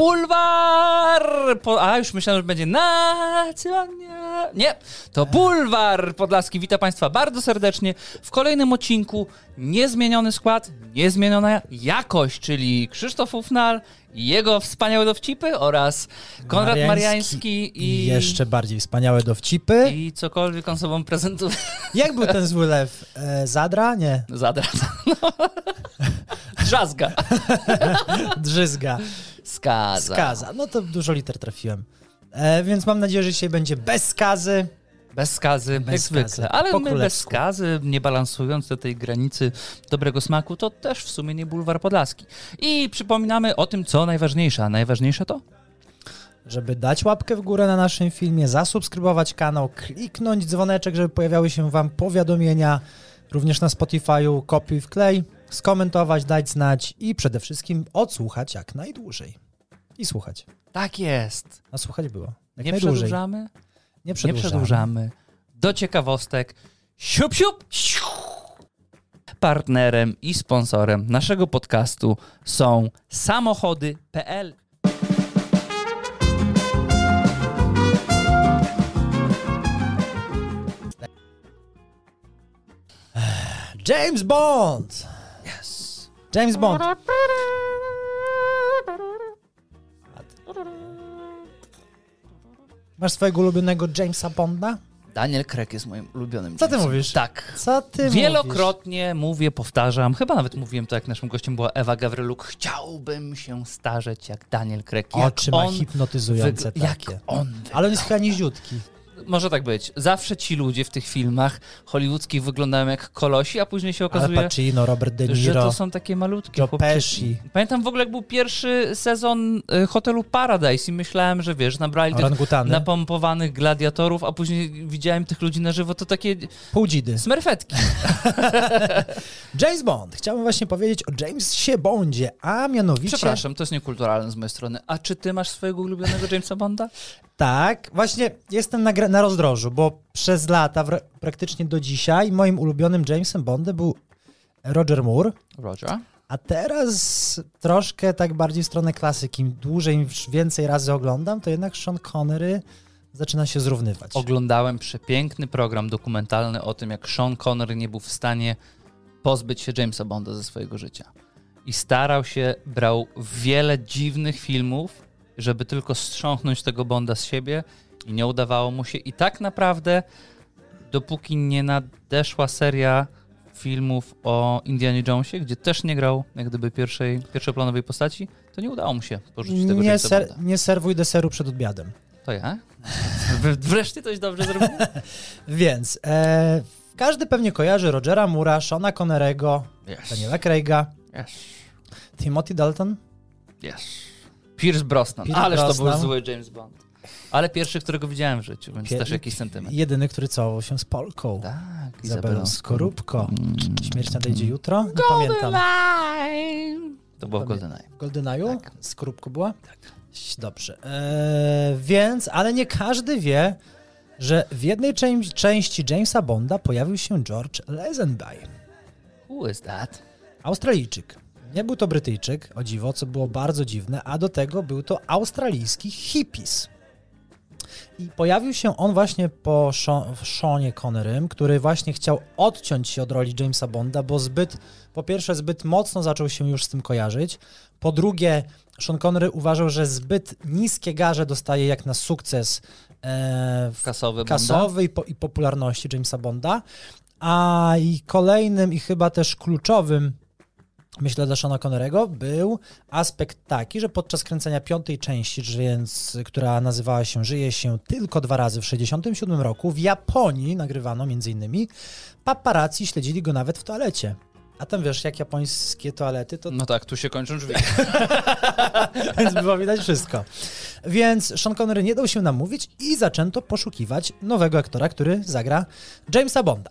Bulwar! Już myślałem, że będzie Nie, to Bulwar Podlaski. Witam Państwa bardzo serdecznie w kolejnym odcinku. Niezmieniony skład, niezmieniona jakość, czyli Krzysztof Ufnal i jego wspaniałe dowcipy oraz Konrad Mariański i jeszcze bardziej wspaniałe dowcipy. I cokolwiek on sobą prezentuje. Jak był ten zły lew? Zadra? Nie. Zadra. Drzazga. Drzyzga. Skaza. No to dużo liter trafiłem. Więc mam nadzieję, że dzisiaj będzie bez skazy. Bez skazy, jak zwykle. Ale my bez skazy, nie balansując do tej granicy dobrego smaku, to też w sumie nie Bulwar Podlaski. I przypominamy o tym, co najważniejsze. A najważniejsze to? Żeby dać łapkę w górę na naszym filmie, zasubskrybować kanał, kliknąć dzwoneczek, żeby pojawiały się wam powiadomienia, również na Spotify'u, kopiuj wklej, skomentować, dać znać i przede wszystkim odsłuchać jak najdłużej. I słuchać. Tak jest. A słuchać było. Nie przedłużamy. Nie przedłużamy. Do ciekawostek. Siup, siup. Partnerem i sponsorem naszego podcastu są samochody.pl. James Bond! Yes. James Bond. Masz swojego ulubionego Jamesa Bonda? Daniel Craig jest moim ulubionym. Co ty mówisz? Tak. Co ty Wielokrotnie mówię, powtarzam, chyba nawet mówiłem to, jak naszym gościem była Ewa Gawryluk. Chciałbym się starzeć jak Daniel Craig. Oczy ma hipnotyzujące takie. Jak on Ale on jest chyba niziutki. Może tak być. Zawsze ci ludzie w tych filmach hollywoodzkich wyglądają jak kolosi, a później się okazuje, Al Pacino, Robert De Niro, że to są takie malutkie Joe chłopczyki. Pesci. Pamiętam w ogóle, jak był pierwszy sezon Hotelu Paradise i myślałem, że wiesz, nabrali tych napompowanych gladiatorów, a później widziałem tych ludzi na żywo, to takie półdzidy. Smerfetki. James Bond. Chciałbym właśnie powiedzieć o Jamesie Bondzie, a mianowicie... Przepraszam, to jest niekulturalne z mojej strony. A czy ty masz swojego ulubionego Jamesa Bonda? Tak, właśnie jestem na rozdrożu, bo przez lata, praktycznie do dzisiaj, moim ulubionym Jamesem Bondem był Roger Moore. Roger. A teraz troszkę tak bardziej w stronę klasyki. Im dłużej, więcej razy oglądam, to jednak Sean Connery zaczyna się zrównywać. Oglądałem przepiękny program dokumentalny o tym, jak Sean Connery nie był w stanie pozbyć się Jamesa Bonda ze swojego życia. I starał się, brał wiele dziwnych filmów, żeby tylko strząknąć tego Bonda z siebie i nie udawało mu się. I tak naprawdę, dopóki nie nadeszła seria filmów o Indianie Jonesie, gdzie też nie grał jak gdyby pierwszoplanowej postaci, to nie udało mu się porzucić tego Jamesa Bonda. Nie serwuj deseru przed obiadem. To ja? Wreszcie coś dobrze zrobiłem? Więc każdy pewnie kojarzy Rogera Moore'a, Seana Connerego, Daniela Craiga, Timothy Dalton. Pierce Brosnan. Ależ to był zły James Bond. Ale pierwszy, którego widziałem w życiu, więc też jakiś sentyment. Jedyny, który całował się z Polką. Tak, Izabelą Skorupko. Śmierć nadejdzie jutro? Nie pamiętam. To było w GoldenEye. W GoldenEye'u? Tak. Skorupko była? Tak. Dobrze. Więc, ale nie każdy wie, że w jednej części Jamesa Bonda pojawił się George Lazenby. Who is that? Australijczyk. Nie był to Brytyjczyk, o dziwo, co było bardzo dziwne, a do tego był to australijski hippies. I pojawił się on właśnie po Seanie Connerym, który właśnie chciał odciąć się od roli Jamesa Bonda, bo po pierwsze zbyt mocno zaczął się już z tym kojarzyć, po drugie Sean Connery uważał, że zbyt niskie garze dostaje jak na sukces kasowy i popularności Jamesa Bonda, a i kolejnym i chyba też kluczowym, myślę, dla Seana Connerego był aspekt taki, że podczas kręcenia 5. części, która nazywała się Żyje się tylko 2 razy w 1967 roku, w Japonii nagrywano m.in. paparazzi śledzili go nawet w toalecie. A tam wiesz, jak japońskie toalety, to... No tak, tu się kończą drzwi. Więc było widać wszystko. Więc Sean Connery nie dał się namówić i zaczęto poszukiwać nowego aktora, który zagra Jamesa Bonda.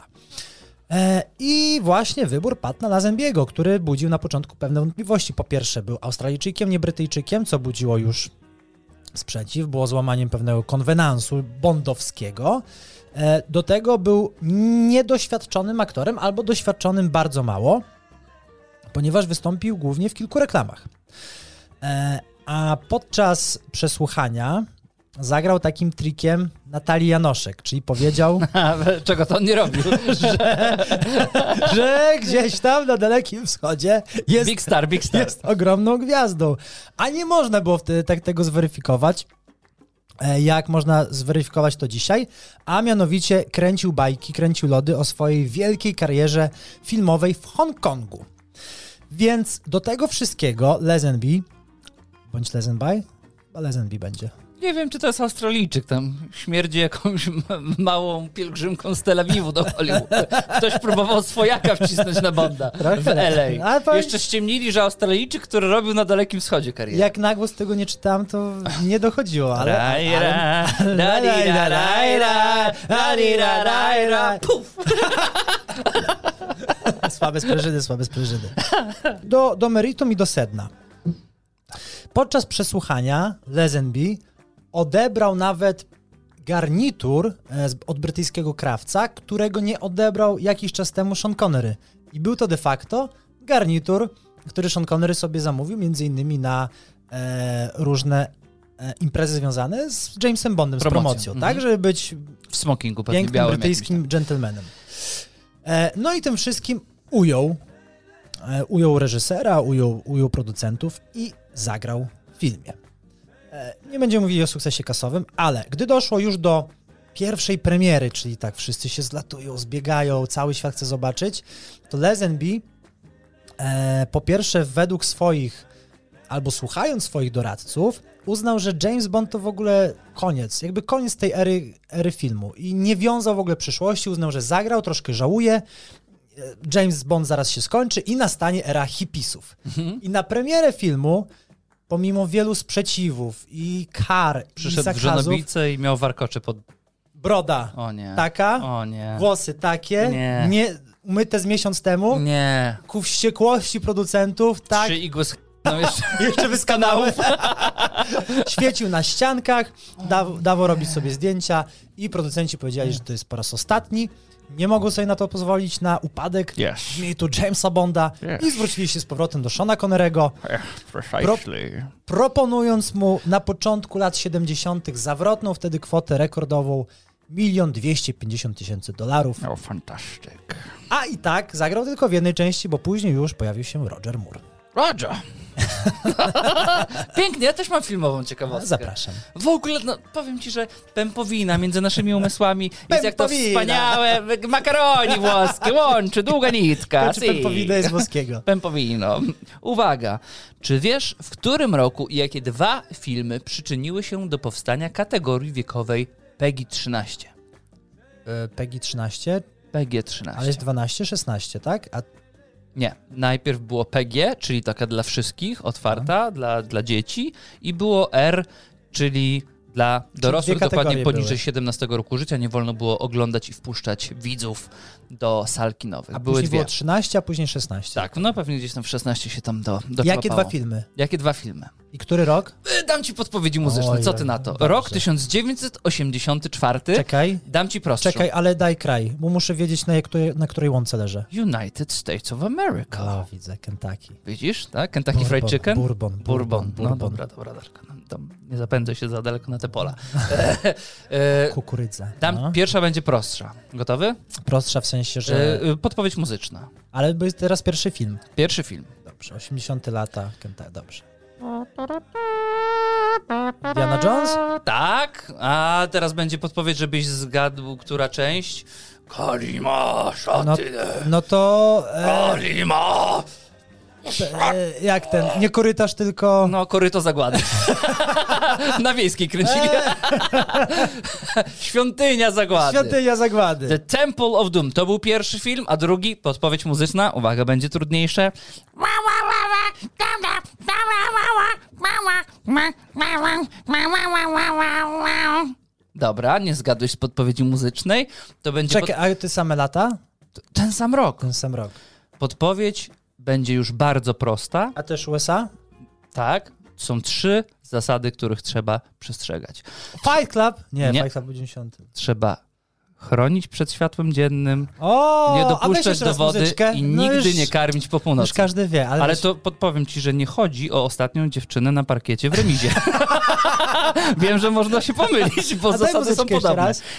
I właśnie wybór padł na Lazenby'ego, który budził na początku pewne wątpliwości. Po pierwsze, był Australijczykiem, nie Brytyjczykiem, co budziło już sprzeciw, było złamaniem pewnego konwenansu bondowskiego. Do tego był niedoświadczonym aktorem albo doświadczonym bardzo mało, ponieważ wystąpił głównie w kilku reklamach. A podczas przesłuchania zagrał takim trikiem Natalii Janoszek, czyli powiedział, Czego to on nie robił? że gdzieś tam na Dalekim Wschodzie jest, Big star. jest ogromną gwiazdą. A nie można było wtedy tak tego zweryfikować, jak można zweryfikować to dzisiaj, a mianowicie kręcił bajki, kręcił lody o swojej wielkiej karierze filmowej w Hongkongu. Więc do tego wszystkiego Lazenby, bądź Lazenby? Chyba Lazenby będzie. Nie wiem, czy to jest Australijczyk, tam śmierdzi jakąś małą pielgrzymką z Tel Awiwu do Hollywood. Ktoś próbował swojaka wcisnąć na Bonda w LA. Jeszcze ściemnili, że Australijczyk, który robił na Dalekim Wschodzie karierę. Jak na głos tego nie czytałem, to nie dochodziło, ale... Puf! Słabe sprężyny. Do meritum i do sedna. Podczas przesłuchania Lazenby odebrał nawet garnitur od brytyjskiego krawca, którego nie odebrał jakiś czas temu Sean Connery. I był to de facto garnitur, który Sean Connery sobie zamówił, między innymi na różne imprezy związane z Jamesem Bondem, z promocją, tak? Żeby być w smokingu, pewnie pięknym białym brytyjskim gentlemanem. No i tym wszystkim ujął reżysera, ujął producentów i zagrał w filmie. Nie będziemy mówili o sukcesie kasowym, ale gdy doszło już do pierwszej premiery, czyli tak wszyscy się zlatują, zbiegają, cały świat chce zobaczyć, to Lazenby po pierwsze według swoich, albo słuchając swoich doradców, uznał, że James Bond to w ogóle koniec, jakby koniec tej ery filmu i nie wiązał w ogóle przyszłości, uznał, że zagrał, troszkę żałuje, James Bond zaraz się skończy i nastanie era hipisów. I na premierę filmu, pomimo wielu sprzeciwów i kar, Przyszedł i zakazów, w żonobijce i miał warkocze pod... broda O nie. taka, O nie. włosy takie, nie umyte z miesiąc temu, Nie. ku wściekłości producentów, tak, 3 igły z no jeszcze wyskanały. Świecił na ściankach, dawał robić sobie zdjęcia i producenci powiedzieli, że to jest po raz ostatni. Nie mogą sobie na to pozwolić, na upadek mitu Jamesa Bonda i zwrócili się z powrotem do Seana Connery'ego, proponując mu na początku lat 70. zawrotną wtedy kwotę rekordową $1,250,000. O, fantastyk. A i tak zagrał tylko w jednej części, bo później już pojawił się Roger Moore. Roger! Pięknie, ja też mam filmową ciekawostkę. Zapraszam. W ogóle, no, powiem ci, że pępowina między naszymi umysłami jest jak to wspaniałe makaroni włoskie, łączy, długa nitka. Pępowina jest włoskiego. Pępowino. Uwaga, czy wiesz, w którym roku i jakie 2 filmy przyczyniły się do powstania kategorii wiekowej PEGI-13? PEGI-13? PEGI-13. Ale jest 12, 16, tak? A nie, najpierw było PG, czyli taka dla wszystkich, otwarta, dla dzieci i było R, czyli dla dorosłych, dokładnie poniżej 17 roku życia. Nie wolno było oglądać i wpuszczać widzów do sal kinowych. A później było 13, a później 16. Tak, no pewnie gdzieś tam w 16 się tam doczłapało. Jakie 2 filmy? Jakie 2 filmy? I który rok? Dam ci podpowiedzi muzyczne, co ty na to? Dobrze. Rok 1984. Czekaj. Dam ci prostszą. Czekaj, ale daj kraj, bo muszę wiedzieć, na której łące leżę. United States of America. O, widzę, Kentucky. Widzisz, tak? Kentucky Fried Chicken? Bourbon. No dobra, Darko. No, tam nie zapędzę się za daleko na te pola. Kukurydza. Pierwsza będzie prostsza. Gotowy? Prostsza w sensie, że... Podpowiedź muzyczna. Ale bo jest teraz pierwszy film. Pierwszy film. Dobrze, 80 lata, Kentucky, dobrze. Indiana Jones? Tak, a teraz będzie podpowiedź, żebyś zgadł, która część. Kalima, Szatynę. No to... Kalima! Jak ten? Nie korytarz, tylko... No, koryto zagłady. Na Wiejskiej kręcili. Świątynia zagłady. Świątynia zagłady. The Temple of Doom. To był pierwszy film, a drugi, podpowiedź muzyczna, uwaga, będzie trudniejsze. Dobra, nie zgadłeś z podpowiedzi muzycznej. To będzie Czekaj, a te same lata? Ten sam rok. Ten sam rok. Podpowiedź będzie już bardzo prosta. A też USA? Tak. Są 3 zasady, których trzeba przestrzegać. Fight Club? Nie, Fight Club był 90. Trzeba chronić przed światłem dziennym, O, nie a weź dopuszczać jeszcze do raz wody muzyczkę. i No nigdy już, nie karmić po już północy. każdy wie, ale To podpowiem ci, że nie chodzi o ostatnią dziewczynę na parkiecie w remizie. Wiem, że można się pomylić, bo A daj zasady są muzyczkę jeszcze podobne. raz.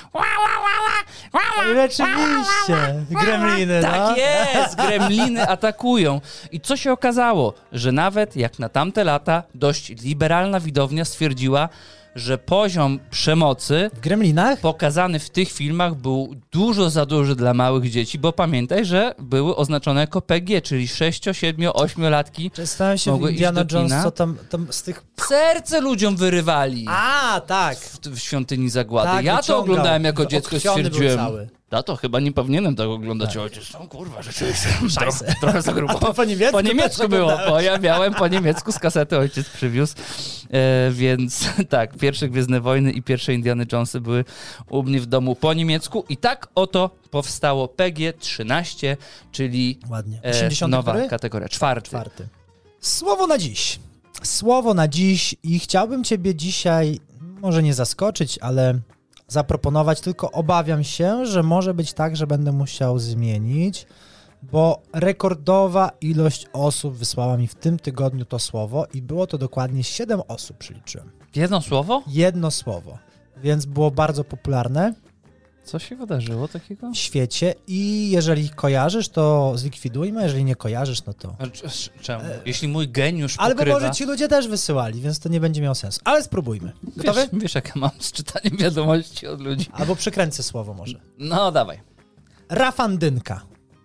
Rzeczywiście, gremliny, no. Tak jest, gremliny atakują. I co się okazało? Że nawet jak na tamte lata dość liberalna widownia stwierdziła, że poziom przemocy W gremlinach? pokazany w tych filmach był dużo za duży dla małych dzieci, bo pamiętaj, że były oznaczone jako PG, czyli 6, 7, 8-latki. Przedstawiam się w mogły iść Indiana do kina. Jones, co tam z tych... Serce ludziom wyrywali A, tak. w Świątyni Zagłady. Tak, ja to wyciągał. oglądałem jako dziecko i Obchwiony był stwierdziłem, cały. to chyba nie powinienem tego oglądać. Ojciec, no kurwa, rzeczywiście. Trochę za grubo. Po niemiecku Po niemiecku też było, oglądałeś. bo ja miałem po niemiecku z kasety, ojciec przywiózł. Więc tak, pierwsze Gwiezdne Wojny i pierwsze Indiana Jonesy były u mnie w domu po niemiecku i tak oto powstało PG-13, czyli Ładnie. 80 nowa który? kategoria, czwarty. Słowo na dziś. Słowo na dziś i chciałbym ciebie dzisiaj może nie zaskoczyć, ale zaproponować, tylko obawiam się, że może być tak, że będę musiał zmienić, bo rekordowa ilość osób wysłała mi w tym tygodniu to słowo i było to dokładnie 7 osób, przeliczyłem. Jedno słowo? Jedno słowo, więc było bardzo popularne Co się wydarzyło takiego? w świecie i jeżeli kojarzysz, to zlikwidujmy, jeżeli nie kojarzysz, no to... Czemu? Jeśli mój geniusz Ale bo pokrywa... może ci ludzie też wysyłali, więc to nie będzie miało sensu. Ale spróbujmy. Gotowy? Wiesz, jak ja mam z czytaniem wiadomości od ludzi. Albo przykręcę słowo może. No, dawaj. Rafandynka.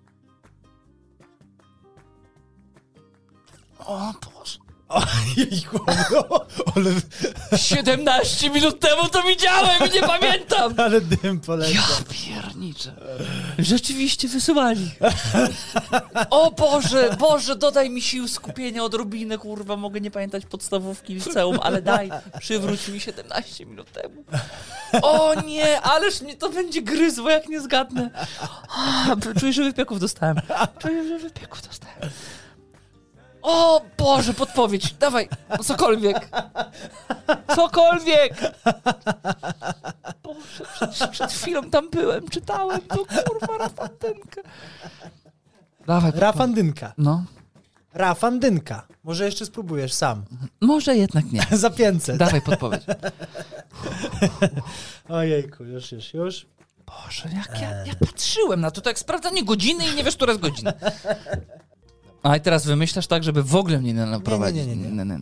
O Boże. Ojejku, ale, 17 minut temu to widziałem i nie pamiętam. ale dym poleciał. Ja pierniczę. Rzeczywiście wysyłali. O Boże, Boże, dodaj mi sił skupienia odrobinę, kurwa, mogę nie pamiętać podstawówki liceum, ale daj, przywróć mi 17 minut temu. O nie, ależ mnie to będzie gryzło, jak nie zgadnę. Czuję, że wypieków dostałem. O Boże, podpowiedź, dawaj, cokolwiek. Cokolwiek. Boże, przed chwilą tam byłem, czytałem to, kurwa, Rafandynkę. Dawaj. Rafandynka. No, Rafandynka. Może jeszcze spróbujesz sam. może jednak nie. Za 500. Dawaj podpowiedź. Ojejku, już. Boże, jak ja patrzyłem na to, to jak sprawdzanie godziny i nie wiesz, która jest godzina. A i teraz wymyślasz tak, żeby w ogóle mnie nie naprowadzić. Nie.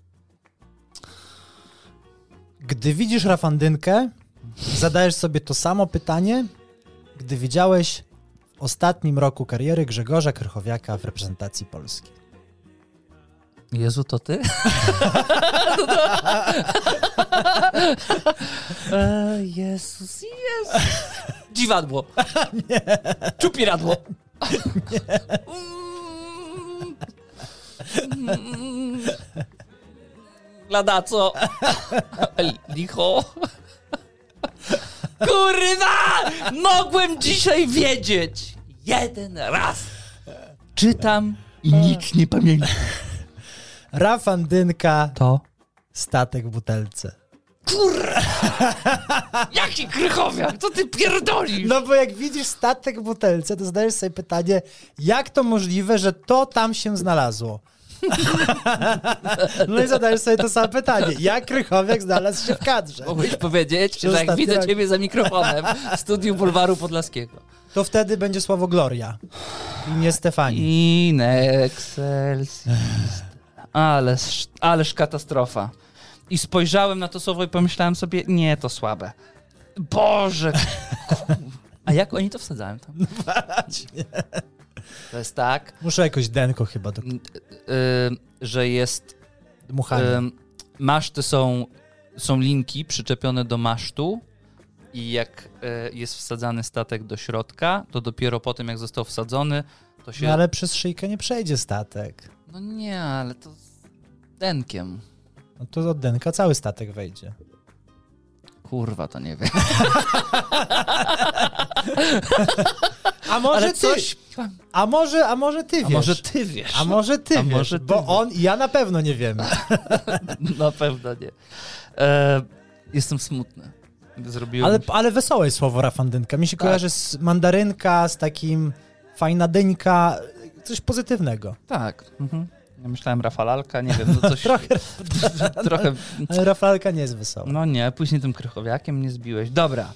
Gdy widzisz Rafandynkę, zadajesz sobie to samo pytanie, gdy widziałeś w ostatnim roku kariery Grzegorza Krychowiaka w reprezentacji Polski. Jezu, to ty? Jezus. Dziwadło. Nie. Czupiradło. Ladaco. Licho. Kurwa! Mogłem dzisiaj wiedzieć. Jeden raz. Czytam i nic nie pamiętam. Rafandynka To? statek w butelce. Kurwa! Jaki Krychowiak? Co ty pierdolisz? No bo jak widzisz statek w butelce, to zadajesz sobie pytanie, jak to możliwe, że to tam się znalazło? No i zadajesz sobie to samo pytanie, jak Krychowiak znalazł się w kadrze? Mogłeś powiedzieć, Czy że jak ostatni widzę raz? ciebie za mikrofonem w studiu Bulwaru Podlaskiego. To wtedy będzie słowo Gloria i nie Stefani. In excelsis. Ależ katastrofa. I spojrzałem na to słowo i pomyślałem sobie, nie, to słabe. Boże. A jak oni to wsadzają tam? To jest tak, Muszę jakoś denko chyba do że jest... dmuchania. Maszty są linki przyczepione do masztu i jak jest wsadzany statek do środka, to dopiero po tym, jak został wsadzony, to się... No ale przez szyjkę nie przejdzie statek. No nie, ale to z denkiem. No to od denka cały statek wejdzie. Kurwa, to nie wiem. A może Ale ty? coś... A może ty wiesz? A może ty wiesz? A może ty A wiesz? może ty bo wiesz? on i ja na pewno nie wiemy. Na pewno nie. Jestem smutny. Zrobiłem... Ale wesołe jest słowo rafandynka. Mi się kojarzy z mandarynka, z takim fajna dyńka, coś pozytywnego. Tak. Ja myślałem rafalalka, nie wiem, no coś... trochę... Ale rafalalka nie jest wesoła. No nie, później tym krychowiakiem mnie zbiłeś. Dobra.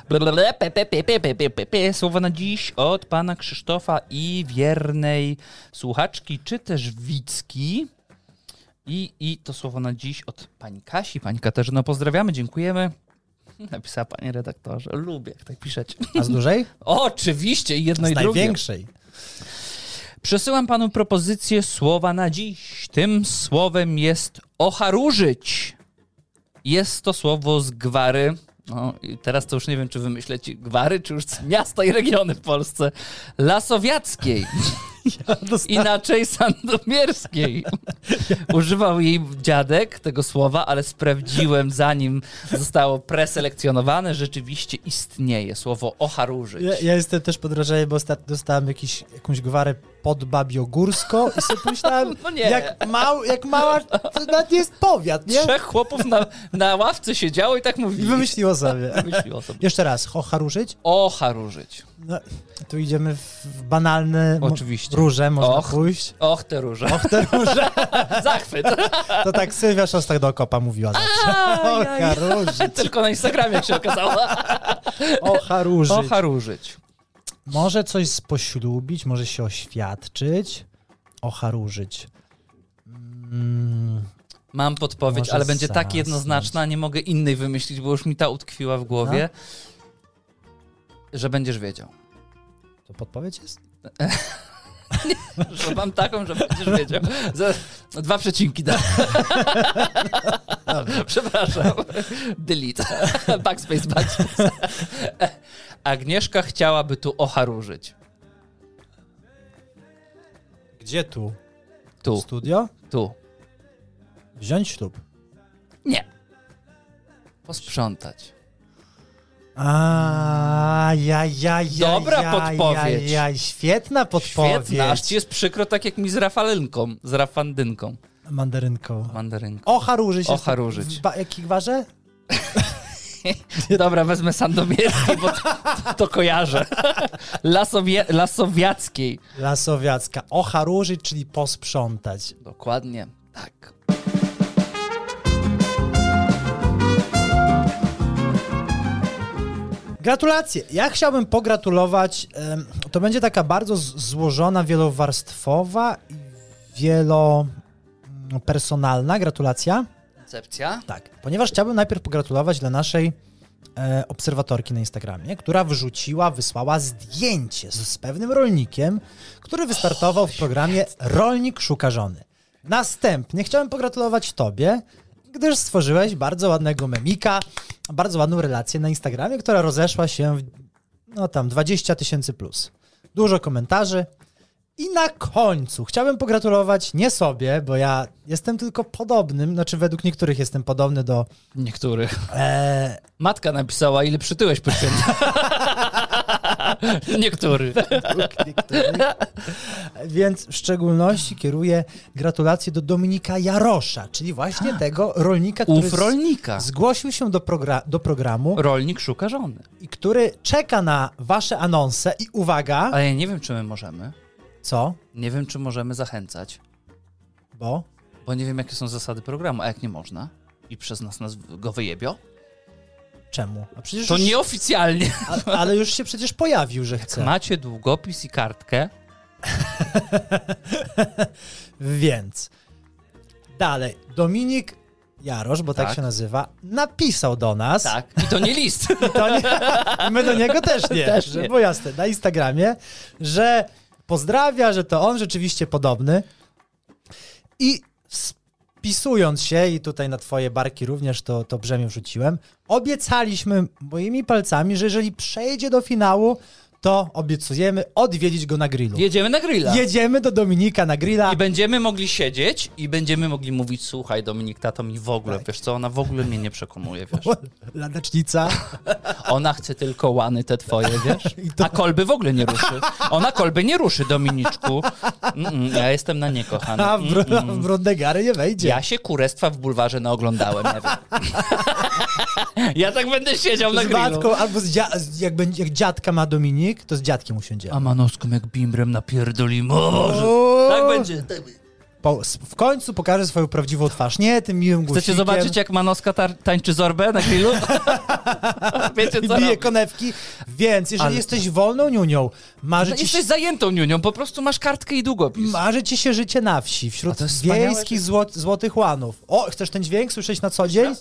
Słowo na dziś od pana Krzysztofa i wiernej słuchaczki, czy też widzki. I to słowo na dziś od pani Kasi. Pani Katarzyno, pozdrawiamy, dziękujemy. Napisała pani redaktorze. Lubię, jak tak piszecie. A z dużej? Oczywiście, i jedno z i drugie. Z największej. Przesyłam panu propozycję słowa na dziś. Tym słowem jest ocharuszyć. Jest to słowo z gwary. No, i teraz to już nie wiem, czy wymyślecie gwary, czy już miasta i regiony w Polsce. Lasowiackiej. Inaczej sandomierskiej. Używał jej dziadek tego słowa, ale sprawdziłem, zanim zostało preselekcjonowane, rzeczywiście istnieje słowo ocharuszyć. Ja jestem też pod wrażeniem, bo ostatnio dostałem jakąś gwarę podbabiogórską i sobie pomyślałem, no nie. jak mała, to nawet jest powiat, nie? 3 chłopów na ławce siedziało i tak I mówili. wymyśliło sobie. Jeszcze raz, ocharuszyć? Ocharuszyć. No, tu idziemy w banalne oczywiście. Róże, można pójść. Och, te róże. Zachwyt. To tak Sylwia Szostak do okopa mówiła zawsze. Ocharuszyć. Tylko na Instagramie, jak się okazało. Ocharuszyć. Ocharuszyć. Może coś spoślubić, może się oświadczyć. Ocharuszyć. Mam podpowiedź, Może ale będzie tak zasnąć. jednoznaczna, nie mogę innej wymyślić, bo już mi ta utkwiła w głowie, że będziesz wiedział. To podpowiedź jest? Że mam taką, że będziesz wiedział. 2 przecinki dam. Przepraszam. Delete. Backspace. Agnieszka chciałaby tu ocharuszyć. Gdzie tu? Tu. Studio? Tu. Wziąć ślub. Nie. Posprzątać. Dobra podpowiedź. Świetna podpowiedź. Świetna, aż ci jest przykro, tak jak mi z rafandynką. Mandarynką. Ocharuszyć. W jakiej gwarze? Dobra, wezmę sandomierski, bo to kojarzę. Lasowiackiej. Lasowiacka. Ocharuszyć, czyli posprzątać. Dokładnie, tak. Gratulacje. Ja chciałbym pogratulować. To będzie taka bardzo złożona, wielowarstwowa i wielopersonalna gratulacja. Koncepcja? Tak, ponieważ chciałbym najpierw pogratulować dla naszej obserwatorki na Instagramie, która wysłała zdjęcie z pewnym rolnikiem, który wystartował w programie Rolnik Szuka Żony. Następnie chciałem pogratulować tobie, gdyż stworzyłeś bardzo ładnego memika, bardzo ładną relację na Instagramie, która rozeszła się w 20 000 plus. Dużo komentarzy. I na końcu chciałbym pogratulować nie sobie, bo ja jestem tylko podobnym, znaczy według niektórych jestem podobny do... Niektórych. Matka napisała, ile przytyłeś po świętach. Niektórych. Więc w szczególności kieruję gratulacje do Dominika Jarosza, czyli właśnie tego rolnika, który zgłosił się do programu Rolnik Szuka Żony. I który czeka na wasze anonse i uwaga... Ale ja nie wiem, czy my możemy. Co? Nie wiem, czy możemy zachęcać. Bo? Bo nie wiem, jakie są zasady programu, a jak nie można i przez nas go wyjebio? Czemu? A przecież to już... nieoficjalnie. Ale już się przecież pojawił, że chce. Macie długopis i kartkę. Więc dalej. Dominik Jarosz, bo tak się nazywa, napisał do nas. Tak, i to nie list. I my do niego też nie. Też nie. Bo jasne, na Instagramie, że pozdrawia, że to on rzeczywiście podobny. I spisując się, i tutaj na twoje barki również to brzemię wrzuciłem, obiecaliśmy moimi palcami, że jeżeli przejdzie do finału, to obiecujemy odwiedzić go na grillu. Jedziemy na grilla. Jedziemy do Dominika na grilla. I będziemy mogli siedzieć i będziemy mogli mówić, słuchaj Dominik, tato mi w ogóle, wiesz co, ona w ogóle mnie nie przekonuje, wiesz. Ladacznica. Ona chce tylko łany te twoje, wiesz. to- A kolby w ogóle nie ruszy. Ona kolby nie ruszy, Dominiczku. Ja jestem na nie, kochany. A w brudne gary nie wejdzie. Ja się kurestwa w bulwarze naoglądałem, nie wiem. Ja tak będę siedział na Z grillu. matką, albo jak dziadka ma Dominik, to z dziadkiem usiądzie. A Manowską jak bimbrem napierdoli może. Tak będzie. W końcu pokaże swoją prawdziwą twarz. Nie tym miłym gusikiem. Chcecie zobaczyć, jak Manowska tańczy zorbę na grillu? Wiecie, I co bije robi? konewki. Więc jeżeli Ale- jesteś wolną niunią, Jesteś zajętą niunią, po prostu masz kartkę i długopis. marzy ci się życie na wsi, A wśród to jest wspaniałe, wiejskich złotych łanów. O, chcesz ten dźwięk słyszeć na co dzień?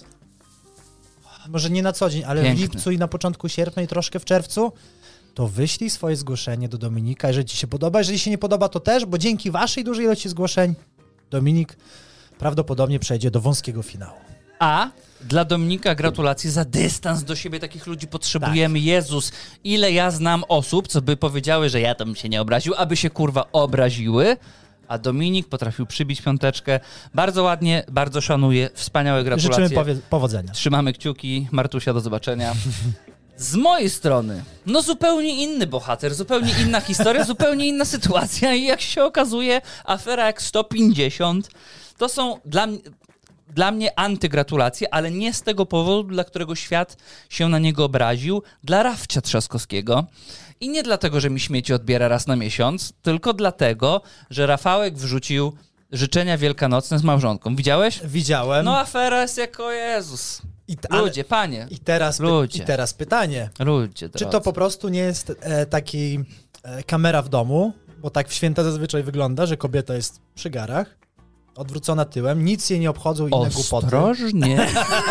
Może nie na co dzień, ale Piękny. w lipcu i na początku sierpnia i troszkę w czerwcu, to wyślij swoje zgłoszenie do Dominika, jeżeli ci się podoba. Jeżeli się nie podoba, to też, bo dzięki waszej dużej ilości zgłoszeń Dominik prawdopodobnie przejdzie do wąskiego finału. A dla Dominika gratulacje za dystans do siebie. Takich ludzi potrzebujemy. Jezus, ile ja znam osób, co by powiedziały, że ja tam się nie obraził, aby się kurwa obraziły. A Dominik potrafił przybić piąteczkę. Bardzo ładnie, bardzo szanuję. Wspaniałe gratulacje. Życzymy powodzenia. Trzymamy kciuki. Martusia, do zobaczenia. Z mojej strony, no zupełnie inny bohater, zupełnie inna historia, zupełnie inna sytuacja i jak się okazuje, afera jak 150 to są dla mnie antygratulacje, ale nie z tego powodu, dla którego świat się na niego obraził, dla Rafcia Trzaskowskiego. I nie dlatego, że mi śmieci odbiera raz na miesiąc, tylko dlatego, że Rafałek wrzucił życzenia wielkanocne z małżonką. Widziałeś? Widziałem. No afera jest jako Jezus. Ludzie, panie. I teraz pytanie. Ludzie, Czy to po prostu nie jest taki kamera w domu, bo tak w święta zazwyczaj wygląda, że kobieta jest przy garach, odwrócona tyłem, nic jej nie obchodzą inne głupoty. Ostrożnie.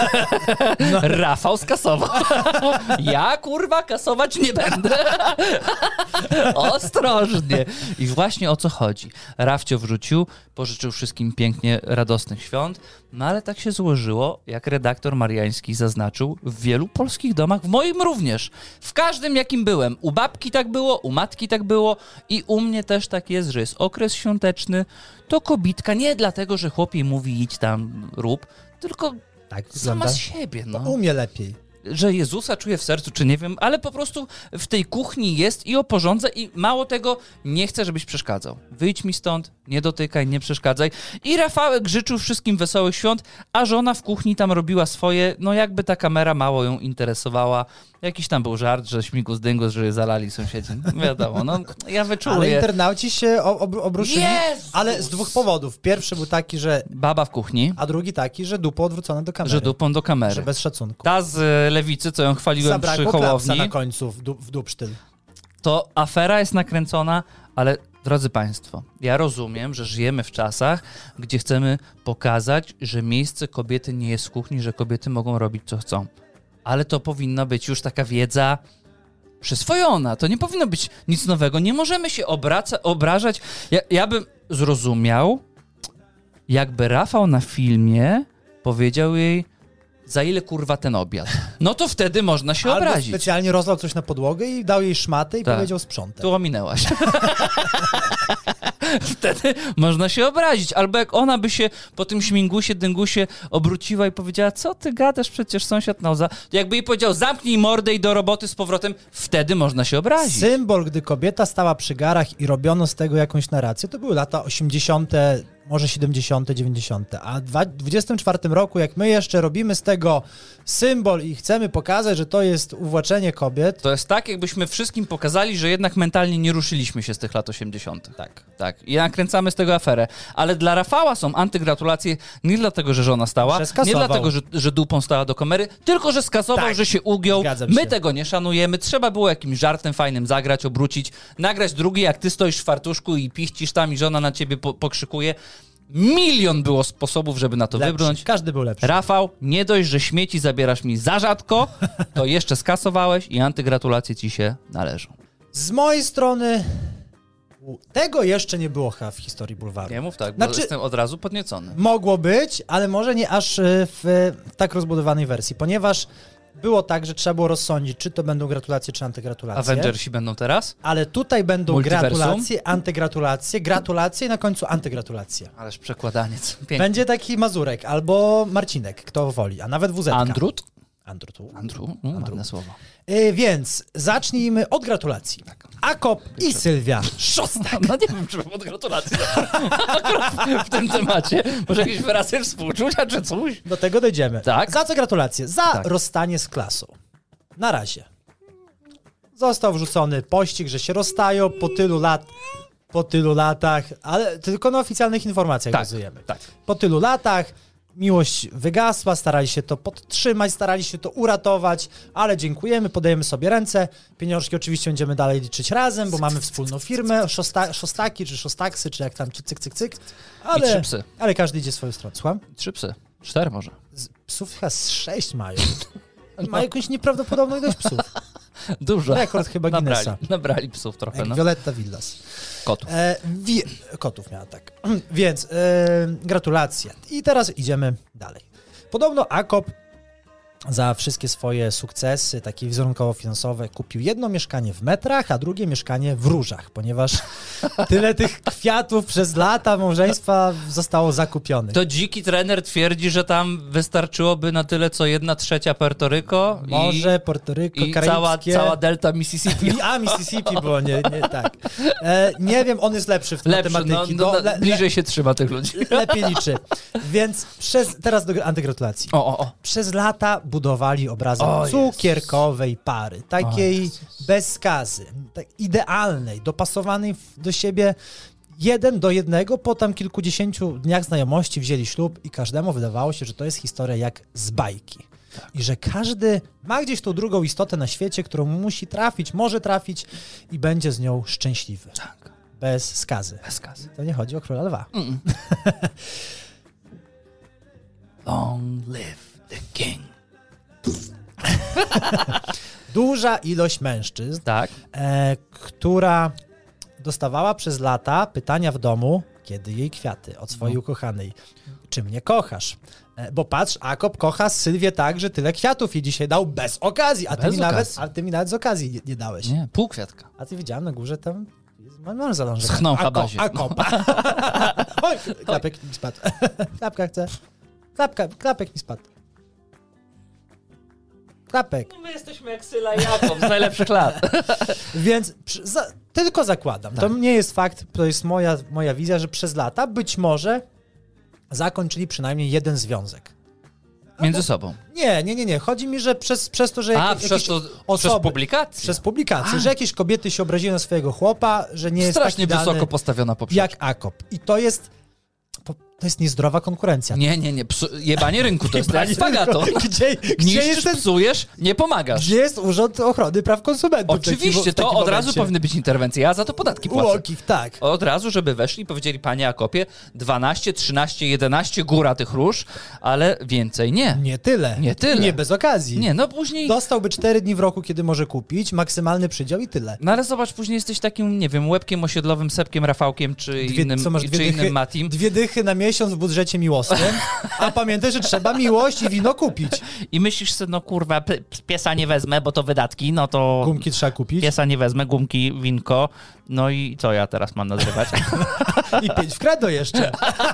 Rafał skasował. Ja, kurwa, kasować nie będę. Ostrożnie. I właśnie o co chodzi. Rafcio wrzucił, pożyczył wszystkim pięknie radosnych świąt, no ale tak się złożyło, jak redaktor Mariański zaznaczył, w wielu polskich domach, w moim również, w każdym jakim byłem. U babki tak było, u matki tak było i u mnie też tak jest, że jest okres świąteczny, to kobitka nie dlatego, że chłop jej mówi idź tam, rób, tylko Tak sama wygląda. z siebie, To no. umie lepiej. Że Jezusa czuje w sercu, czy nie wiem, ale po prostu w tej kuchni jest i oporządza i mało tego, nie chcę, żebyś przeszkadzał. Wyjdź mi stąd, nie dotykaj, nie przeszkadzaj. I Rafałek życzył wszystkim wesołych świąt, a żona w kuchni tam robiła swoje, no jakby ta kamera mało ją interesowała. Jakiś tam był żart, że śmigus dyngus, że je zalali sąsiedzi. No wiadomo, no ja wyczuję. Ale internauci się obruszyli, Jezus! ale z dwóch powodów. Pierwszy był taki, że... Baba w kuchni, A drugi taki, że dupa odwrócona do kamery. że dupą do kamery. Że bez szacunku. Ta z lewicy, co ją chwaliłem przy Zabrakło klapsa Hołowni, na końcu w dupsztyl. to afera jest nakręcona, ale drodzy Państwo, ja rozumiem, że żyjemy w czasach, gdzie chcemy pokazać, że miejsce kobiety nie jest w kuchni, że kobiety mogą robić co chcą. Ale to powinna być już taka wiedza przyswojona. To nie powinno być nic nowego. Nie możemy się obrażać. Ja bym zrozumiał, jakby Rafał na filmie powiedział jej, za ile kurwa ten obiad. No to wtedy można się Albo obrazić. specjalnie rozlał coś na podłogę i dał jej szmatę i Tak. powiedział sprzątaj. Tu ominęłaś. Wtedy można się obrazić. Albo jak ona by się po tym śmigusie, dyngusie obróciła i powiedziała, co ty gadasz, przecież sąsiad jakby jej powiedział, zamknij mordę i do roboty z powrotem, wtedy można się obrazić. Symbol, gdy kobieta stała przy garach i robiono z tego jakąś narrację, to były lata 80., może 70., 90. A w 24 roku, jak my jeszcze robimy z tego symbol i chcemy pokazać, że to jest uwłaczenie kobiet, To jest tak, jakbyśmy wszystkim pokazali, że jednak mentalnie nie ruszyliśmy się z tych lat 80. Tak. I nakręcamy z tego aferę. Ale dla Rafała są antygratulacje nie dlatego, że żona stała, Że nie skasował. dlatego, że dupą stała do kamery, tylko, że skasował, Tak. że się ugiął. Zgadzam My się. tego nie szanujemy. Trzeba było jakimś żartem fajnym zagrać, obrócić, nagrać drugi, jak ty stoisz w fartuszku i pichcisz tam i żona na ciebie pokrzykuje. Milion było sposobów, żeby na to lepszy. wybrnąć. Każdy był lepszy. Rafał, nie dość, że śmieci zabierasz mi za rzadko, to jeszcze skasowałeś i antygratulacje ci się należą. Z mojej strony tego jeszcze nie było chyba w historii bulwaru. Nie mów tak, bo Znaczy- jestem od razu podniecony. Mogło być, ale może nie aż w tak rozbudowanej wersji, ponieważ było tak, że trzeba było rozsądzić, czy to będą gratulacje, czy antygratulacje. Avengersi będą teraz? Ale tutaj będą Multiversum? gratulacje, antygratulacje, gratulacje i na końcu antygratulacje. Ależ przekładaniec. Pięknie. Będzie taki Mazurek albo Marcinek, kto woli, a nawet WZ. Andrut? Andrut. Ładne słowo. Więc zacznijmy od gratulacji. Akop i Sylwia Szostak. No nie wiem, czy mam od gratulacji w tym temacie. Może jakieś wyrazy współczucia, czy coś? Do tego dojdziemy. Tak. Za co gratulacje? Za rozstanie z klasą. Na razie. Został wrzucony pościg, że się rozstają po tylu latach, ale tylko na oficjalnych informacjach bazujemy. Tak. Po tylu latach miłość wygasła, starali się to podtrzymać, starali się to uratować, ale dziękujemy, podajemy sobie ręce. Pieniążki oczywiście będziemy dalej liczyć razem, bo mamy wspólną firmę, Szostaki, czy Szostaksy, czy jak tam, czy cyk. Ale, I 3 psy. ale każdy idzie swoją stronę. Słucham? 3 psy. 4 może. Psów chyba z 6 mają. Mają jakąś nieprawdopodobną ilość psów. Dużo. Rekord chyba Guinnessa. Nabrali psów trochę, Jak no. Violetta Villas. Kotów. Kotów miała, tak. Więc gratulacje. I teraz idziemy dalej. Podobno Akop za wszystkie swoje sukcesy, takie wizerunkowo-finansowe, kupił jedno mieszkanie w Metrach, a drugie mieszkanie w Różach, ponieważ tyle tych kwiatów przez lata małżeństwa zostało zakupionych. To dziki trener twierdzi, że tam wystarczyłoby na tyle, co 1/3 Puerto Rico Morze, Puerto Rico, i karaibskie. cała delta Mississippi. Mississippi było, nie tak. Nie wiem, on jest lepszy w matematyki. Bliżej się trzyma tych ludzi. Lepiej liczy. Więc teraz do antygratulacji. Przez lata budowali obrazek cukierkowej pary, takiej bez skazy, tak idealnej, dopasowanej do siebie 1:1, po tam kilkudziesięciu dniach znajomości wzięli ślub i każdemu wydawało się, że to jest historia jak z bajki. Tak. I że każdy ma gdzieś tą drugą istotę na świecie, którą musi trafić, może trafić i będzie z nią szczęśliwy. Tak. Bez skazy. Bez skazy. To nie chodzi o Króla Lwa. Long live the king. Duża ilość mężczyzn, tak. Która dostawała przez lata pytania w domu, kiedy jej kwiaty od swojej ukochanej. Czy mnie kochasz? Bo patrz, Akop kocha Sylwię tak, że tyle kwiatów jej dzisiaj dał bez okazji, a ty mi nawet z okazji nie dałeś. Nie, pół kwiatka. A ty widziałem na górze tam mam zalążek. Schnął na bazie. Akopa. Oj, klapek mi spadł. Klapka chcę. Klapek mi spadł. Klapek. My jesteśmy jak Syla i Jakub z najlepszych lat. Więc tylko zakładam. Tak. To nie jest fakt, to jest moja wizja, że przez lata być może zakończyli przynajmniej jeden związek. Między sobą. Nie. Chodzi mi, że przez to, że jakieś osoby... Przez publikację? Przez publikację, że jakieś kobiety się obraziły na swojego chłopa, że nie jest strasznie taki wysoko postawiona poprzeczka. Jak Akop. I to jest niezdrowa konkurencja. Nie. Jebanie rynku to jest jak spagato. Gdzie psujesz, nie pomagasz. Gdzie jest Urząd Ochrony Praw Konsumentów? Oczywiście, to od razu powinny być interwencje. Ja za to podatki płacę. Łokich, tak. Od razu, żeby weszli i powiedzieli, panie Akopie, 12, 13, 11, góra tych róż, ale więcej nie. Nie tyle. Nie bez okazji. Nie, no później... Dostałby 4 dni w roku, kiedy może kupić, maksymalny przydział i tyle. No ale zobacz, później jesteś takim, nie wiem, łebkiem osiedlowym, Sepkiem, Rafałkiem, czy innym Matim. 2 dychy na miesiąc w budżecie miłosnym, a pamiętaj, że trzeba miłość i wino kupić. I myślisz sobie, no kurwa, piesa nie wezmę, bo to wydatki, no to... Gumki trzeba kupić. Piesa nie wezmę, gumki, winko, no i co ja teraz mam nadrywać? I 5 w kredo jeszcze.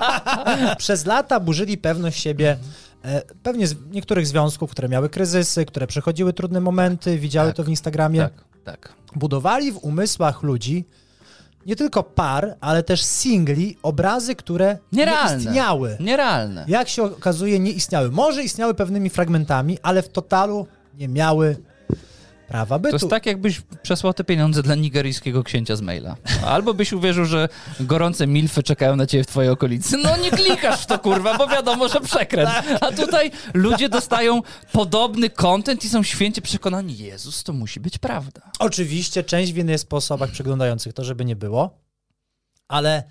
Przez lata burzyli pewność siebie, pewnie z niektórych związków, które miały kryzysy, które przechodziły trudne momenty, widziały to w Instagramie. Tak. Budowali w umysłach ludzi nie tylko par, ale też singli, obrazy, które nie istniały. Nierealne. Jak się okazuje, nie istniały. Może istniały pewnymi fragmentami, ale w totalu nie miały prawa bytu. To jest tak, jakbyś przesłał te pieniądze dla nigeryjskiego księcia z maila. Albo byś uwierzył, że gorące milfy czekają na ciebie w twojej okolicy. No nie klikasz w to, kurwa, bo wiadomo, że przekręt. A tutaj ludzie dostają podobny content i są święcie przekonani, Jezus, to musi być prawda. Oczywiście część winy jest po osobach przeglądających to, żeby nie było, ale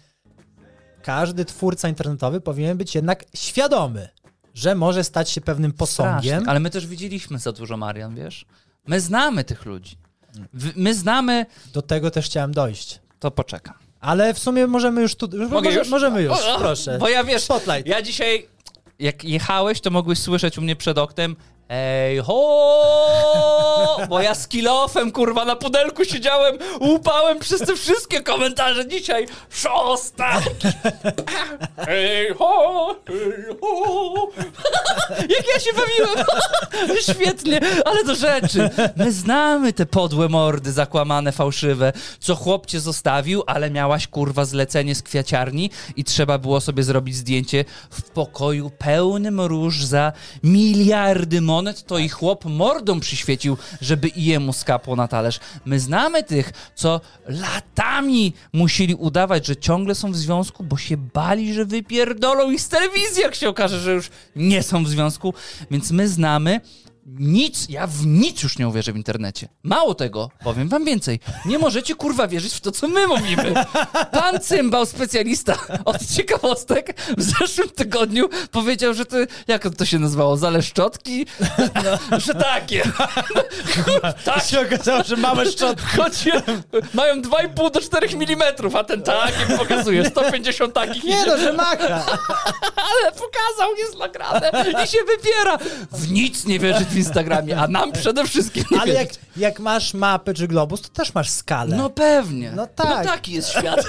każdy twórca internetowy powinien być jednak świadomy, że może stać się pewnym posągiem. Strasznie. Ale my też widzieliśmy za dużo, Marian, wiesz? My znamy tych ludzi. My znamy... Do tego też chciałem dojść. To poczekam. Ale w sumie możemy już... Możemy już, proszę. Bo ja wiesz, Spotlight. Ja dzisiaj, jak jechałeś, to mogłeś słyszeć u mnie przed oknem Ej, ho! Bo ja z kilofem, kurwa, na pudelku siedziałem, łupałem przez te wszystkie komentarze dzisiaj. Szostak! Ej, ho! Ej, ho! Jak ja się bawiłem! Świetnie, ale do rzeczy. My znamy te podłe mordy zakłamane, fałszywe, co chłop cię zostawił, ale miałaś, kurwa, zlecenie z kwiaciarni i trzeba było sobie zrobić zdjęcie w pokoju pełnym róż za miliardy monet, to i chłop mordą przyświecił, żeby i jemu skapło na talerz. My znamy tych, co latami musieli udawać, że ciągle są w związku, bo się bali, że wypierdolą ich z telewizji, jak się okaże, że już nie są w związku. Więc my znamy nic, ja w nic już nie uwierzę w internecie. Mało tego, powiem wam więcej. Nie możecie, kurwa, wierzyć w to, co my mówimy. Pan Cymbał, specjalista od ciekawostek, w zeszłym tygodniu powiedział, że to, jak to się nazywało, zaleszczotki? No, że takie. Tak się okazało, że małe szczotki. Mają 2,5 do 4 mm, a ten takie pokazuje, 150 takich Nie idzie. no, że macha. Ale pokazał, jest nagrane i się wypiera. W nic nie wierzyć w Instagramie, a nam przede wszystkim nie Ale wierzyć. jak masz mapy czy globus, to też masz skalę. No pewnie. No tak. No taki jest świat.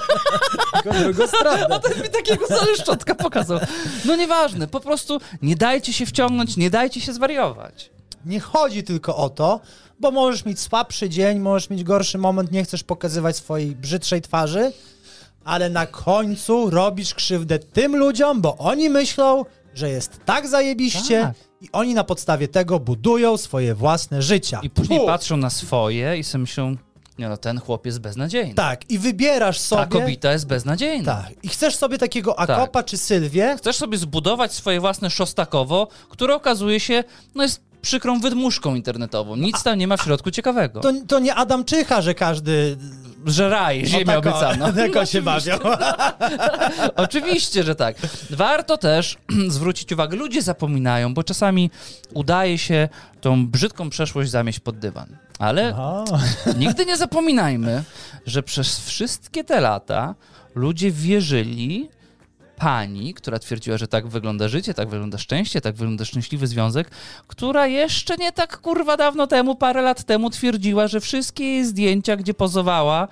Tylko drugą stronę. A ten mi takiego zaleszczotka pokazał. No nieważne, po prostu nie dajcie się wciągnąć, nie dajcie się zwariować. Nie chodzi tylko o to, bo możesz mieć słabszy dzień, możesz mieć gorszy moment, nie chcesz pokazywać swojej brzydszej twarzy, ale na końcu robisz krzywdę tym ludziom, bo oni myślą, że jest tak zajebiście Tak. i oni na podstawie tego budują swoje własne życia. I później patrzą na swoje i sobie myślą, nie no, ten chłop jest beznadziejny. Tak, i wybierasz sobie... Ta kobieta jest beznadziejna. Tak, i chcesz sobie takiego Akopa czy Sylwię, Chcesz sobie zbudować swoje własne Szostakowo, które okazuje się, no jest przykrą wydmuszką internetową. Nic tam nie ma w środku ciekawego. to nie Adamczycha, że każdy... Że raj, ziemia obiecana. Tylko się bawią. Oczywiście, że tak. Warto też zwrócić uwagę, ludzie zapominają, bo czasami udaje się tą brzydką przeszłość zamieść pod dywan. Ale nigdy nie zapominajmy, że przez wszystkie te lata ludzie wierzyli pani, która twierdziła, że tak wygląda życie, tak wygląda szczęście, tak wygląda szczęśliwy związek, która jeszcze nie tak kurwa dawno temu, parę lat temu twierdziła, że wszystkie jej zdjęcia, gdzie pozowała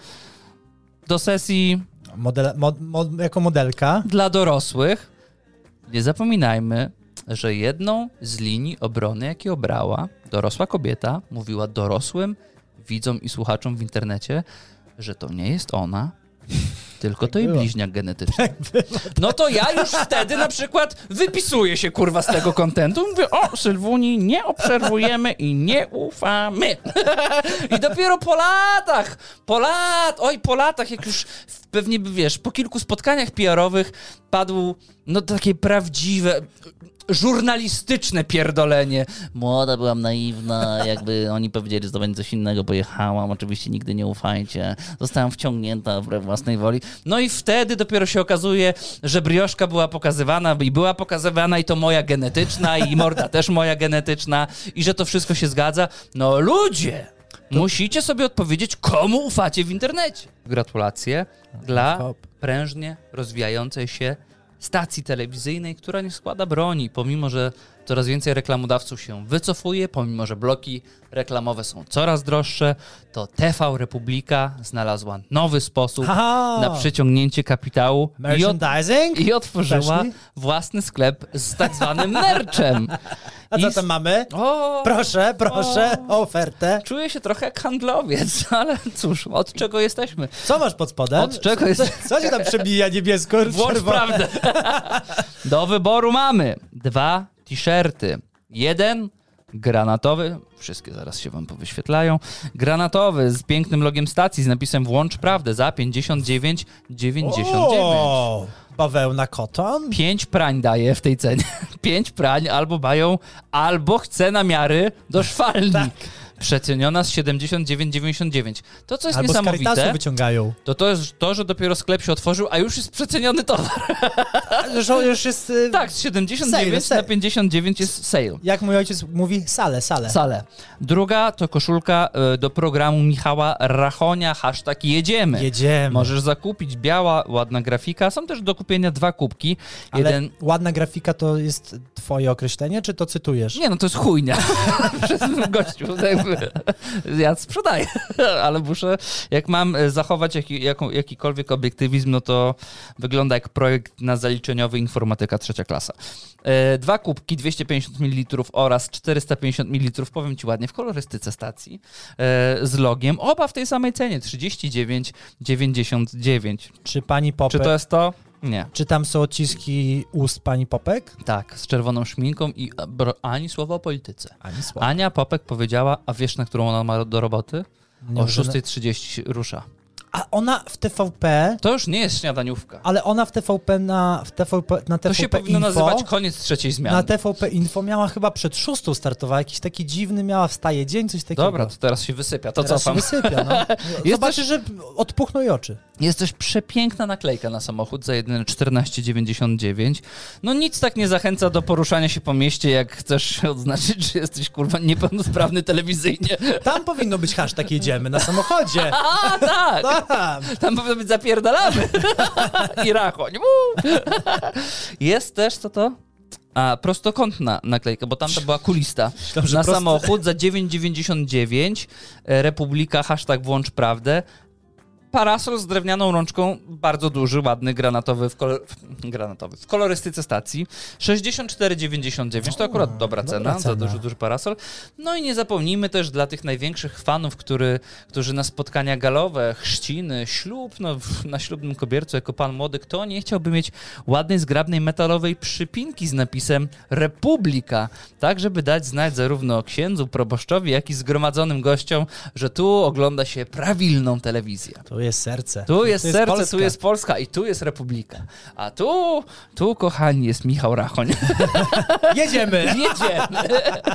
do sesji jako modelka. dla dorosłych, nie zapominajmy, że jedną z linii obrony, jakie obrała dorosła kobieta, mówiła dorosłym widzom i słuchaczom w internecie, że to nie jest ona, tylko to jej bliźniak genetyczny. No to ja już wtedy na przykład wypisuję się, kurwa, z tego kontentu. Mówię, o, Sylwuni, nie obserwujemy i nie ufamy. I dopiero po latach, jak już pewnie, wiesz, po kilku spotkaniach PR-owych padł, no takie prawdziwe, żurnalistyczne pierdolenie. Młoda byłam naiwna, jakby oni powiedzieli, że to będzie coś innego, pojechałam, oczywiście nigdy nie ufajcie. Zostałam wciągnięta wbrew własnej woli. No i wtedy dopiero się okazuje, że brioszka była pokazywana i to moja genetyczna i morda też moja genetyczna i że to wszystko się zgadza. No ludzie! Musicie sobie odpowiedzieć, komu ufacie w internecie. Gratulacje dla prężnie rozwijającej się stacji telewizyjnej, która nie składa broni, pomimo że coraz więcej reklamodawców się wycofuje, pomimo że bloki reklamowe są coraz droższe, to TV Republika znalazła nowy sposób na przyciągnięcie kapitału i otworzyła własny sklep z tak zwanym merchem. A co tam mamy? Proszę, ofertę. Czuję się trochę jak handlowiec, ale cóż, od czego jesteśmy? Co masz pod spodem? Od czego jest? Co cię tam przebija niebiesko? Włącz prawdę. Do wyboru mamy 2 t-shirty. 1 granatowy, wszystkie zaraz się wam powyświetlają, granatowy z pięknym logiem stacji z napisem Włącz prawdę za 59,99. Bawełna koton? 5 prań daje w tej cenie. 5 prań albo mają, albo chce namiary do szwalni. Tak. Przeceniona z 79,99. To, co jest Albo z Caritasu niesamowite, wyciągają. to jest to, że dopiero sklep się otworzył, a już jest przeceniony towar. Już jest... Tak, z 79 na 59 jest sale. Jak mój ojciec mówi, sale. Sale. Druga to koszulka do programu Michała Rachonia, #jedziemy. Jedziemy. Możesz zakupić, biała, ładna grafika. Są też do kupienia 2 kubki. Ale ładna grafika to jest twoje określenie, czy to cytujesz? Nie, no to jest chujnia. Przez gościu. Jakby, ja sprzedaję, ale muszę, jak mam zachować jakikolwiek obiektywizm, no to wygląda jak projekt na zaliczeniowy informatyka 3. klasa. 2 kubki, 250 ml oraz 450 ml, powiem ci ładnie, w kolorystyce stacji z logiem. Oba w tej samej cenie, 39,99. Czy pani Popek... Czy to jest to? Nie. Czy tam są odciski ust pani Popek? Tak, z czerwoną szminką i ani słowa o polityce. Ani słowa. Ania Popek powiedziała, a wiesz, na którą ona ma do roboty? Nie O może- 6:30 rusza. A ona w TVP... To już nie jest śniadaniówka. Ale ona w TVP na TVP To się powinno Info, nazywać koniec trzeciej zmiany. na TVP Info miała chyba przed 6 startowała, jakiś taki dziwny miała wstaje dzień, coś takiego. Dobra, to teraz się wysypia, to Teraz cofam. się wysypia, no. Zobaczysz, że odpuchną jej oczy. Jest też przepiękna naklejka na samochód za jedyne 14,99. No nic tak nie zachęca do poruszania się po mieście, jak chcesz odznaczyć, że jesteś kurwa niepełnosprawny telewizyjnie. Tam powinno być #jedziemy na samochodzie. A, tak! Tam powinno być zapierdalamy. I rachoń. Jest też, co to? A, prostokątna naklejka, bo tamta była kulista. Myślałem, że Na proste. samochód za 9,99. Republika, #włącz prawdę. Parasol z drewnianą rączką, bardzo duży, ładny, granatowy w kolorystyce stacji. 64,99 to akurat dobra cena za duży parasol. No i nie zapomnijmy też dla tych największych fanów, którzy na spotkania galowe, chrzciny, ślub, no na ślubnym kobiercu jako pan młody, kto nie chciałby mieć ładnej, zgrabnej, metalowej przypinki z napisem Republika, tak żeby dać znać zarówno księdzu, proboszczowi, jak i zgromadzonym gościom, że tu ogląda się prawilną telewizję. Tu jest serce. Tu jest serce, Polska. tu jest Polska i tu jest Republika. A tu kochani, jest Michał Rachoń. Jedziemy! Jedziemy.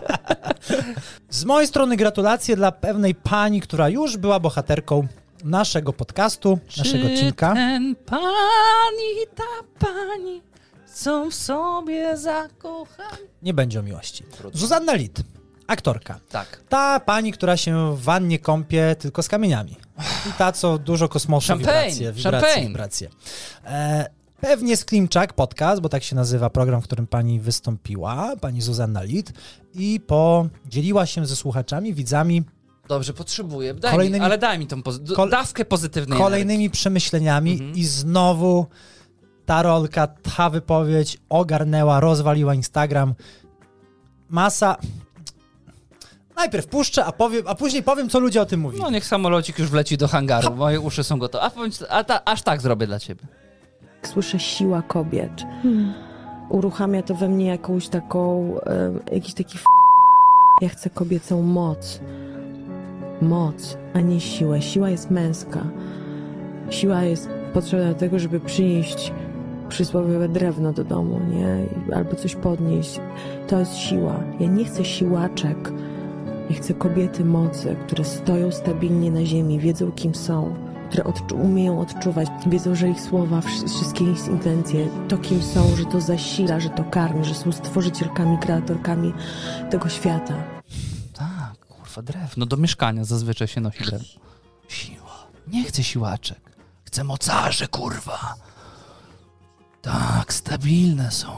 Z mojej strony gratulacje dla pewnej pani, która już była bohaterką naszego podcastu, naszego odcinka. Ten pan i ta pani są w sobie zakochani. Nie będzie o miłości. Zuzanna Litt, aktorka. Tak. Ta pani, która się w wannie kąpie tylko z kamieniami. I ta, co dużo kosmosu, Champagne, wibracje. Pewnie z Klimczak podcast, bo tak się nazywa program, w którym pani wystąpiła, pani Zuzanna Litt, i podzieliła się ze słuchaczami, widzami Dobrze, potrzebuję. Daj mi tą dawkę pozytywnej kolejnymi przemyśleniami i znowu ta rolka, ta wypowiedź ogarnęła, rozwaliła Instagram. Masa... Najpierw puszczę, a później powiem, co ludzie o tym mówią. No niech samolocik już wleci do hangaru, moje uszy są gotowe. Aż tak zrobię dla ciebie. Słyszę siła kobiet. Uruchamia to we mnie jakąś taką, jakiś taki ja chcę kobiecą moc. Moc, a nie siłę. Siła jest męska. Siła jest potrzebna do tego, żeby przynieść przysłowiowe drewno do domu, nie? Albo coś podnieść. To jest siła. Ja nie chcę siłaczek. Ja chcę kobiety mocy, które stoją stabilnie na ziemi, wiedzą kim są, które umieją odczuwać, wiedzą, że ich słowa, wszystkie ich intencje, to kim są, że to zasila, że to karmi, że są stworzycielkami, kreatorkami tego świata. Tak, kurwa, drewno. Do mieszkania zazwyczaj się nosi drewno. Siła. Nie chcę siłaczek. Chcę mocarze, kurwa. Tak, stabilne są.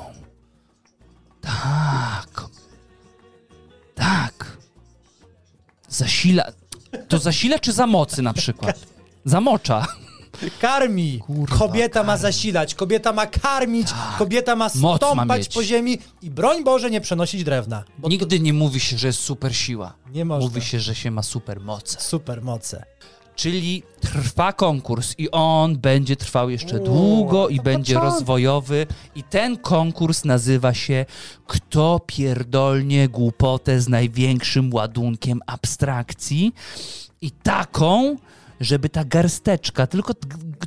Tak. Tak. To zasila czy za mocy na przykład? Zamocza. Karmi. Kurwa, Kobieta ma zasilać, kobieta ma karmić, kobieta ma Moc ma stąpać mieć. po ziemi i broń Boże nie przenosić drewna. Bo Nigdy nie mówi się, że jest super siła. Nie można. Mówi się, że się ma super moce. Super moce. Czyli trwa konkurs i on będzie trwał jeszcze długo i będzie rozwojowy. I ten konkurs nazywa się Kto pierdolnie głupotę z największym ładunkiem abstrakcji. I taką, żeby ta garsteczka, tylko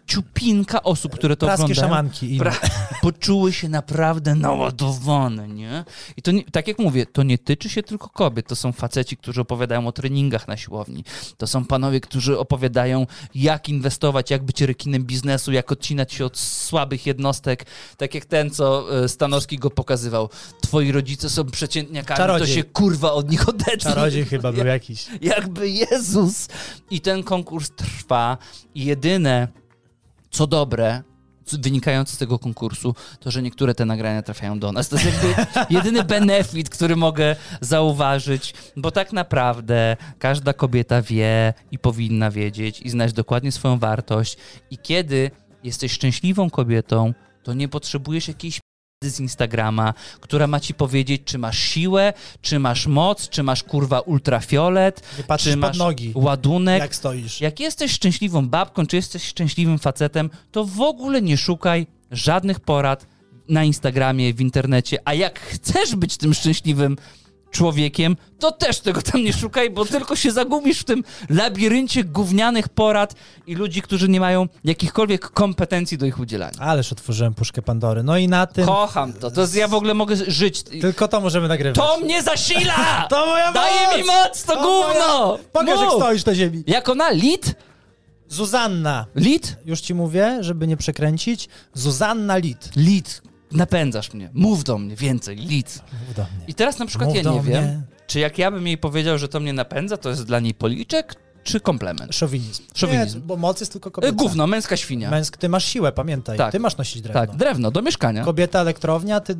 ciupinka osób, które to Praski oglądają, szamanki i poczuły się naprawdę naładowane, nie? I to, tak jak mówię, to nie tyczy się tylko kobiet. To są faceci, którzy opowiadają o treningach na siłowni. To są panowie, którzy opowiadają, jak inwestować, jak być rekinem biznesu, jak odcinać się od słabych jednostek, tak jak ten, co Stanowski go pokazywał. Twoi rodzice są przeciętniakami, Czarodziej. to się kurwa od nich odetnij. Czarodziej chyba był jakiś. Jakby Jezus. I ten konkurs trwa i jedyne, co dobre, wynikające z tego konkursu, to, że niektóre te nagrania trafiają do nas. To jest jakby jedyny benefit, który mogę zauważyć, bo tak naprawdę każda kobieta wie i powinna wiedzieć i znać dokładnie swoją wartość i kiedy jesteś szczęśliwą kobietą, to nie potrzebujesz jakiejś z Instagrama, która ma ci powiedzieć, czy masz siłę, czy masz moc, czy masz kurwa ultrafiolet, Nie patrzysz czy masz pod nogi, ładunek. jak stoisz. Jak jesteś szczęśliwą babką, czy jesteś szczęśliwym facetem, to w ogóle nie szukaj żadnych porad na Instagramie, w internecie, a jak chcesz być tym szczęśliwym człowiekiem, to też tego tam nie szukaj, bo tylko się zagubisz w tym labiryncie gównianych porad i ludzi, którzy nie mają jakichkolwiek kompetencji do ich udzielania. Ależ otworzyłem puszkę Pandory. No i na tym... Kocham to jest, ja w ogóle mogę żyć. Tylko to możemy nagrywać. To mnie zasila! To moja moc! Daje mi moc, to gówno! Pokaż, jak Mów! stoisz na ziemi. Jak ona? Lit? Zuzanna. Lit? Już ci mówię, żeby nie przekręcić. Zuzanna Lit. Lit. Napędzasz mnie. Mów do mnie więcej. Lit. Mów do mnie. I teraz na przykład Mów ja do nie wiem, mnie. czy jak ja bym jej powiedział, że to mnie napędza, to jest dla niej policzek, czy komplement? Szowinizm. Szowinizm. Nie, bo moc jest tylko kobieca. Gówno, męska świnia. Męsk, ty masz siłę, pamiętaj. Tak. Ty masz nosić drewno. Tak, drewno, do mieszkania. Kobieta elektrownia, ty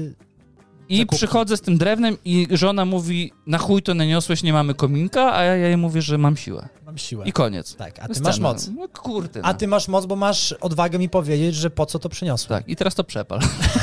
I zakupki. przychodzę z tym drewnem i żona mówi, na chuj to naniosłeś, nie mamy kominka, a ja jej mówię, że mam siłę. mam siłę. I koniec. Tak, a ty Scena. masz moc. No kurde. A No. ty masz moc, bo masz odwagę mi powiedzieć, że po co to przyniosłem. Tak, i teraz to przepal.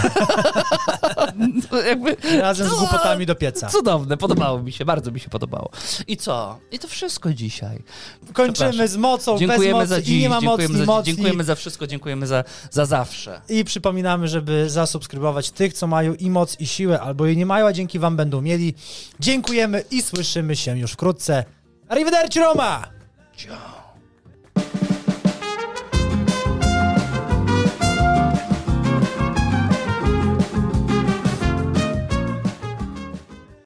To jakby... Razem z głupotami do pieca. Cudowne, podobało mi się, bardzo mi się podobało. I co? I to wszystko dzisiaj. Kończymy z mocą, Dziękujemy bez za mocy dziś, i nie ma dziękujemy, mocni, mocni. dziękujemy za wszystko, dziękujemy za zawsze. I przypominamy, żeby zasubskrybować tych, co mają i moc, i siłę, albo jej nie mają, a dzięki wam będą mieli. Dziękujemy i słyszymy się już wkrótce. Arrivederci Roma! Ciao.